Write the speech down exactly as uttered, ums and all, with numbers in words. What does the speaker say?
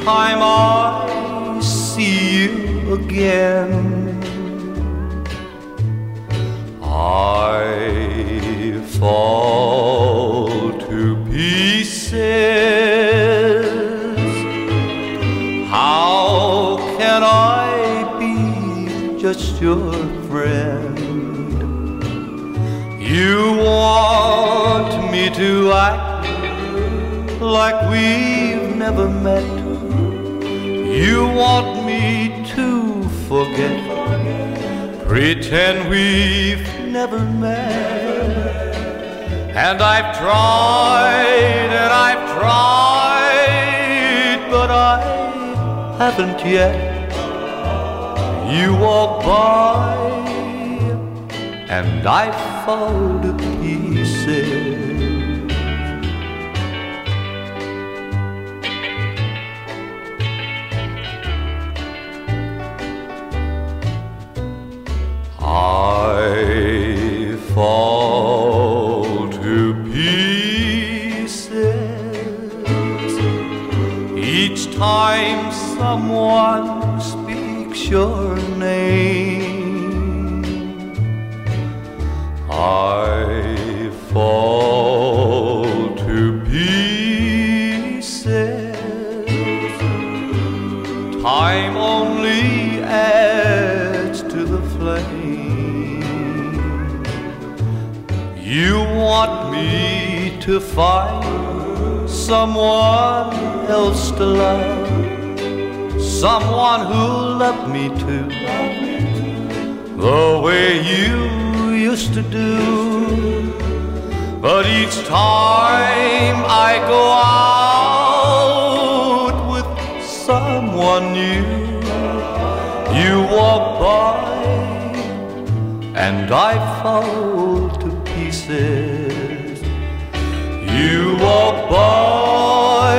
time I see you again, I fall to pieces. How can I be just your friend? You want me to act like we've never met. You want me to forget, pretend we've never met. And I've tried and I've tried, but I haven't yet. You walk by and I fall to pieces. I fall to pieces each time someone speaks your name. I fall to pieces. Time only adds to the flame. You want me to find someone else to love, someone who'll love me too, the way you used to do. But each time I go out with someone new, you walk by and I fall to pieces. You walk by